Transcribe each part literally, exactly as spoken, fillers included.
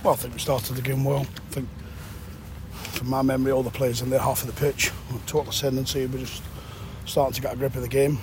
Well, I think we started the game well. I think, from my memory, all the players in their half of the pitch were total ascendancy. We're just starting to get a grip of the game.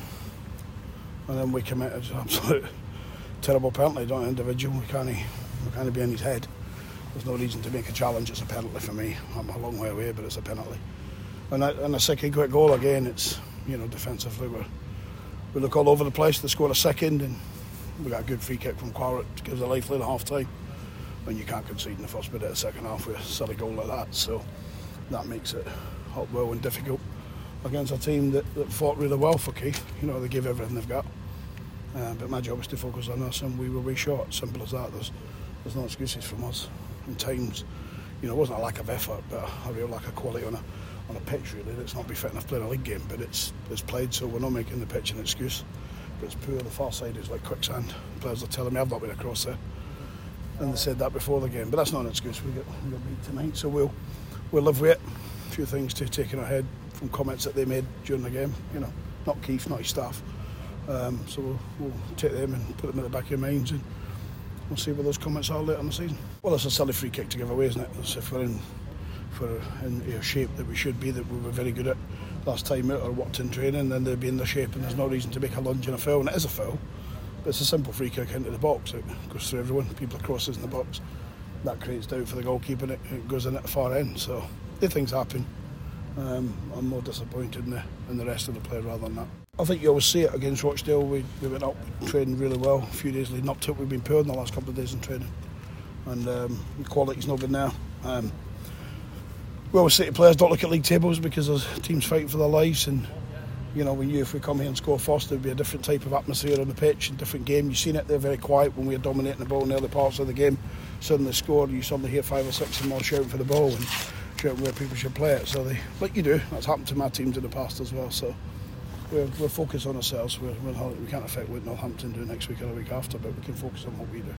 And then we committed an absolute terrible penalty, don't individual. We can't, we can't be in his head. There's no reason to make a challenge. It's a penalty for me. I'm a long way away, but it's a penalty. And, that, and a second quick goal again, it's, you know, defensively, we're, we look all over the place. They score a second, and we got a good free kick from Quaritch, gives a lifeline at half time. And you can't concede in the first minute of the second half with a silly goal like that. So that makes it hot, well, and difficult against a team that, that fought really well for Keith. You know, they gave everything they've got. Uh, but my job is to focus on us, and we were way short. Simple as that. There's, there's no excuses from us. In times, you know, it wasn't a lack of effort, but a real lack of quality on a on a pitch, really. That's not be fit enough playing a league game, but it's it's played, so we're not making the pitch an excuse. But it's poor. The far side is like quicksand. Players are telling me I've not been across there, and they said that before the game. But that's not an excuse. We got we got beat tonight, so we'll we'll live with it. A few things to take in our head from comments that they made during the game. You know, not Keith, not his staff. Um, so we'll, we'll take them and put them in the back of your minds, and we'll see where those comments are later in the season. Well, it's a silly free kick to give away, isn't it? It's if we're in, if we're in a shape that we should be, that we were very good at last time out or worked in training, then they'd be in the shape, and there's no reason to make a lunge and a foul. And it is a foul, but it's a simple free kick into the box. It goes through everyone, people crosses in the box. That creates doubt for the goalkeeper, and it, it goes in at the far end. So these things happen. Um, I'm more disappointed in the, in the rest of the play rather than that. I think you always see it against Rochdale. We, we went up, trained really well. A few days leading up to it, we've been poor in the last couple of days in training, and um, the quality's not been there. Um, we always say to players, don't look at league tables, because there's teams fighting for their lives, and you know, we knew if we come here and score first, there'd be a different type of atmosphere on the pitch, a different game. You've seen it, they're very quiet when we were dominating the ball in the early parts of the game. Suddenly scored, you suddenly hear five or six and more shouting for the ball and shouting where people should play it. So they, like you do, that's happened to my teams in the past as well. So we're, we're focused on ourselves. We're, we're, we can't affect what Northampton do next week or the week after, but we can focus on what we do.